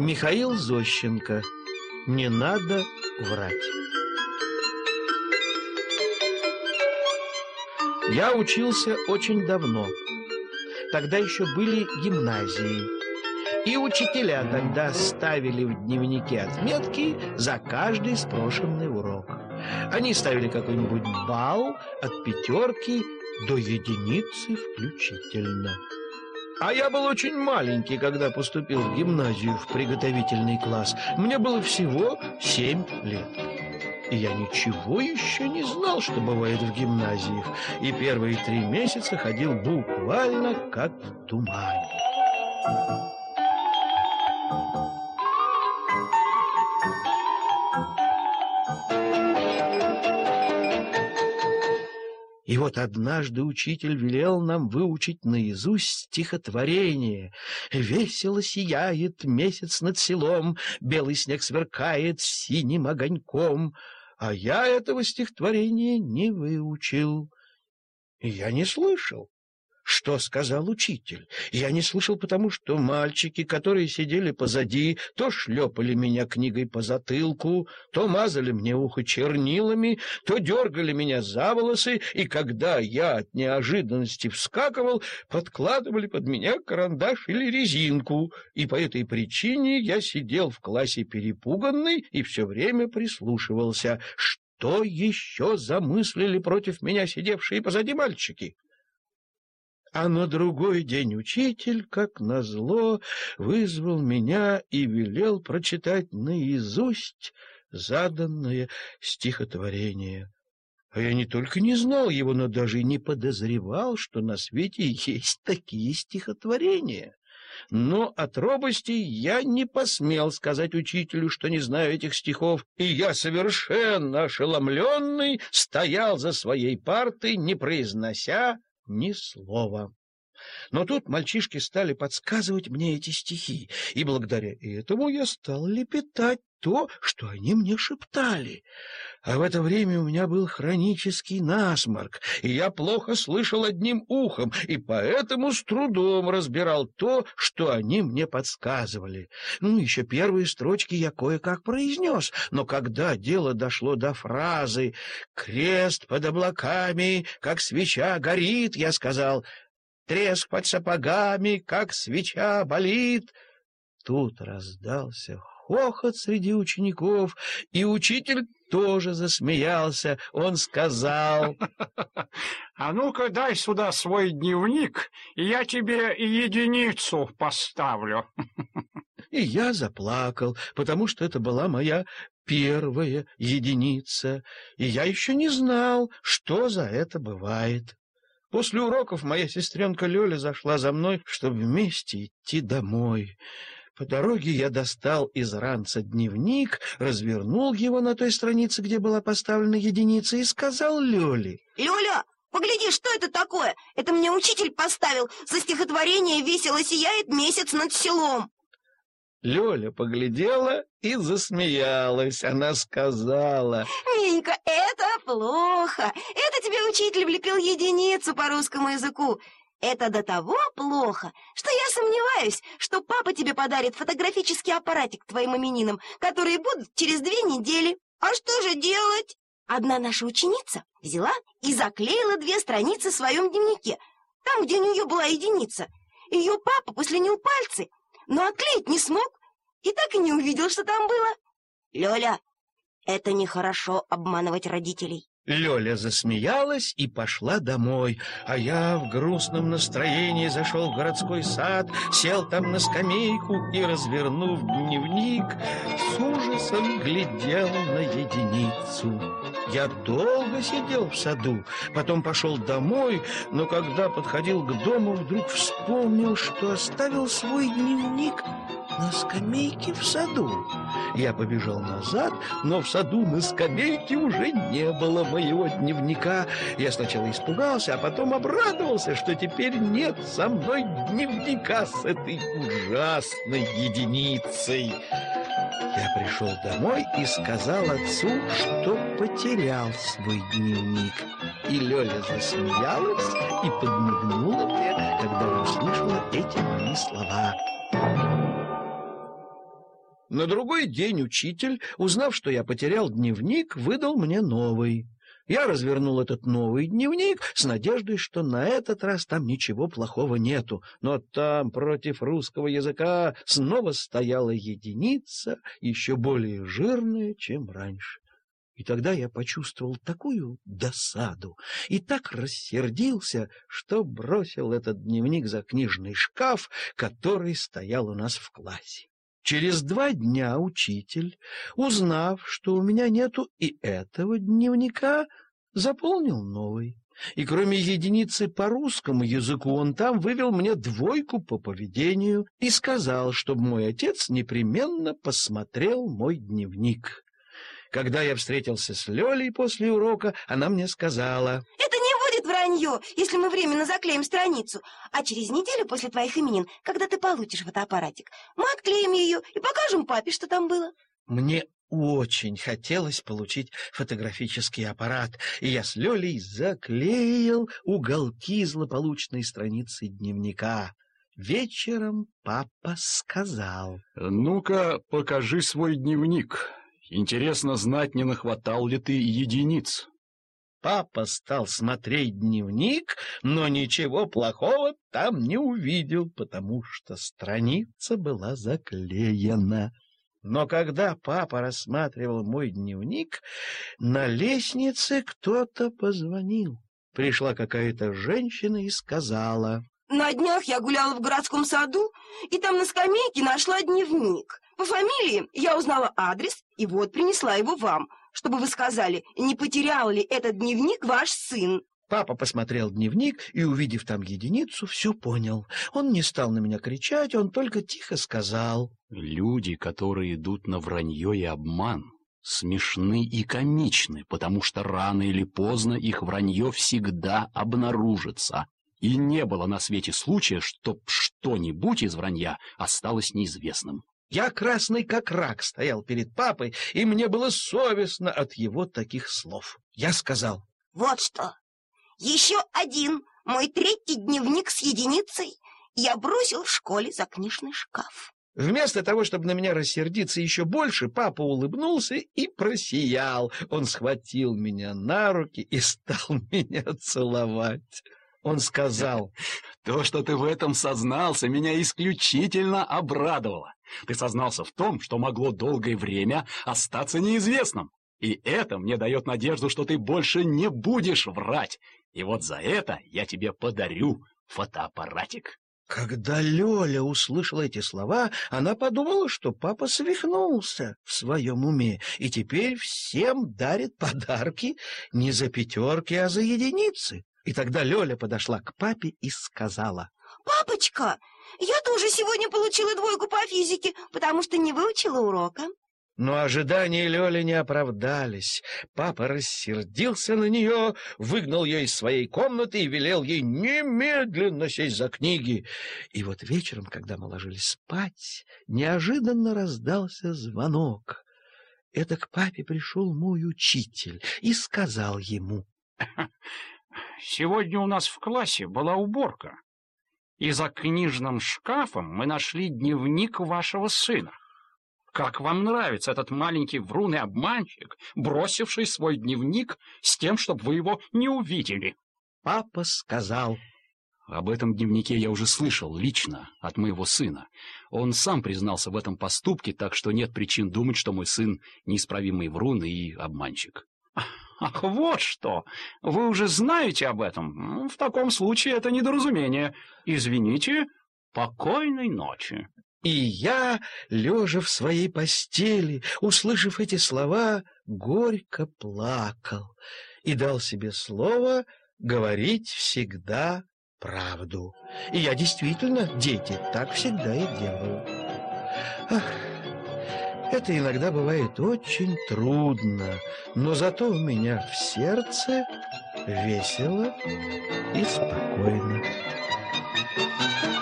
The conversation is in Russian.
Михаил Зощенко. Не надо врать. Я учился очень давно. Тогда еще были гимназии. И учителя тогда ставили в дневнике отметки за каждый спрошенный урок. Они ставили какой-нибудь балл от 5 до 1 включительно. А я был очень маленький, когда поступил в гимназию в приготовительный класс. Мне было всего 7 лет. И я ничего еще не знал, что бывает в гимназиях. И первые 3 месяца ходил буквально как в тумане. И вот однажды учитель велел нам выучить наизусть стихотворение. «Весело сияет месяц над селом, белый снег сверкает синим огоньком». А я этого стихотворения не выучил. И я не слышал, что сказал учитель. Я не слышал, потому что мальчики, которые сидели позади, то шлепали меня книгой по затылку, то мазали мне ухо чернилами, то дергали меня за волосы, и когда я от неожиданности вскакивал, подкладывали под меня карандаш или резинку. И по этой причине я сидел в классе перепуганный и все время прислушивался, что еще замыслили против меня сидевшие позади мальчики. А на другой день учитель, как назло, вызвал меня и велел прочитать наизусть заданное стихотворение. А я не только не знал его, но даже и не подозревал, что на свете есть такие стихотворения. Но от робости я не посмел сказать учителю, что не знаю этих стихов, и я, совершенно ошеломленный, стоял за своей партой, не произнося ни слова. Но тут мальчишки стали подсказывать мне эти стихи, и благодаря этому я стал лепетать то, что они мне шептали. А в это время у меня был хронический насморк, и я плохо слышал одним ухом, и поэтому с трудом разбирал то, что они мне подсказывали. Еще первые строчки я кое-как произнес, но когда дело дошло до фразы «Крест под облаками, как свеча горит», я сказал «Треск под сапогами, как свеча болит». Тут раздался хохот среди учеников, и учитель тоже засмеялся. Он сказал: «А ну-ка дай сюда свой дневник, и я тебе 1 поставлю». И я заплакал, потому что это была моя первая 1, и я еще не знал, что за это бывает. После уроков моя сестренка Лёля зашла за мной, чтобы вместе идти домой. По дороге я достал из ранца дневник, развернул его на той странице, где была поставлена 1, и сказал Лёле: «Лёля, погляди, что это такое? Это мне учитель поставил за стихотворение «Весело сияет месяц над селом». Лёля поглядела и засмеялась. Она сказала: «Минька, это плохо. Это тебе учитель влепил 1 по русскому языку. Это до того плохо, что я сомневаюсь, что папа тебе подарит фотографический аппаратик к твоим именинам, которые будут через 2 недели. А что же делать?» Одна наша ученица взяла и заклеила 2 страницы в своем дневнике, там, где у нее была 1. Ее папа послюнил пальцы, но отклеить не смог и так и не увидел, что там было. Лёля, это нехорошо обманывать родителей. Лёля засмеялась и пошла домой, а я в грустном настроении зашел в городской сад, сел там на скамейку и, развернув дневник, с ужасом глядел на 1. Я долго сидел в саду, потом пошел домой, но когда подходил к дому, вдруг вспомнил, что оставил свой дневник на скамейке в саду. Я побежал назад, но в саду на скамейке уже не было моего дневника. Я сначала испугался, а потом обрадовался, что теперь нет со мной дневника с этой ужасной 1. Я пришел домой и сказал отцу, что потерял свой дневник. И Лёля засмеялась и подмигнула мне, когда услышала эти мои слова. На другой день учитель, узнав, что я потерял дневник, выдал мне новый. Я развернул этот новый дневник с надеждой, что на этот раз там ничего плохого нету. Но там против русского языка снова стояла единица, еще более жирная, чем раньше. И тогда я почувствовал такую досаду и так рассердился, что бросил этот дневник за книжный шкаф, который стоял у нас в классе. Через 2 дня учитель, узнав, что у меня нету и этого дневника, заполнил новый. И кроме единицы по русскому языку он там вывел мне 2 по поведению и сказал, чтобы мой отец непременно посмотрел мой дневник. Когда я встретился с Лёлей после урока, она мне сказала: «Это не будет вранье, если мы временно заклеим страницу. А через неделю после твоих именин, когда ты получишь фотоаппаратик, мы отклеим ее и покажем папе, что там было». Мне очень хотелось получить фотографический аппарат, и я с Лёлей заклеил уголки злополучной страницы дневника. Вечером папа сказал: «Ну-ка, покажи свой дневник. Интересно знать, не нахватал ли ты единиц». Папа стал смотреть дневник, но ничего плохого там не увидел, потому что страница была заклеена. Но когда папа рассматривал мой дневник, на лестнице кто-то позвонил. Пришла какая-то женщина и сказала: «На днях я гуляла в городском саду, и там на скамейке нашла дневник. По фамилии я узнала адрес, и вот принесла его вам, чтобы вы сказали, не потерял ли этот дневник ваш сын». Папа посмотрел дневник и, увидев там единицу, все понял. Он не стал на меня кричать, он только тихо сказал: «Люди, которые идут на вранье и обман, смешны и комичны, потому что рано или поздно их вранье всегда обнаружится. И не было на свете случая, чтоб что-нибудь из вранья осталось неизвестным». Я красный как рак стоял перед папой, и мне было совестно от его таких слов. Я сказал: «Вот что, еще один, мой 3-й дневник с единицей я бросил в школе за книжный шкаф». Вместо того, чтобы на меня рассердиться еще больше, папа улыбнулся и просиял. Он схватил меня на руки и стал меня целовать. Он сказал: «То, что ты в этом сознался, меня исключительно обрадовало. Ты сознался в том, что могло долгое время остаться неизвестным. И это мне дает надежду, что ты больше не будешь врать. И вот за это я тебе подарю фотоаппаратик». Когда Лёля услышала эти слова, она подумала, что папа свихнулся в своем уме и теперь всем дарит подарки не за 5, а за единицы. И тогда Лёля подошла к папе и сказала: «Папочка, я тоже сегодня получила 2 по физике, потому что не выучила урока». Но ожидания Лёли не оправдались. Папа рассердился на нее, выгнал ее из своей комнаты и велел ей немедленно сесть за книги. И вот вечером, когда мы ложились спать, неожиданно раздался звонок. Это к папе пришел мой учитель и сказал ему: «Сегодня у нас в классе была уборка, и за книжным шкафом мы нашли дневник вашего сына. Как вам нравится этот маленький врун и обманщик, бросивший свой дневник с тем, чтобы вы его не увидели?» Папа сказал: «Об этом дневнике я уже слышал лично от моего сына. Он сам признался в этом поступке, так что нет причин думать, что мой сын неисправимый врун и обманщик». «Ах, вот что! Вы уже знаете об этом? В таком случае это недоразумение. Извините, покойной ночи». И я, лежа в своей постели, услышав эти слова, горько плакал и дал себе слово говорить всегда правду. И я действительно, дети, так всегда и делаю. Ах, это иногда бывает очень трудно, но зато у меня в сердце весело и спокойно.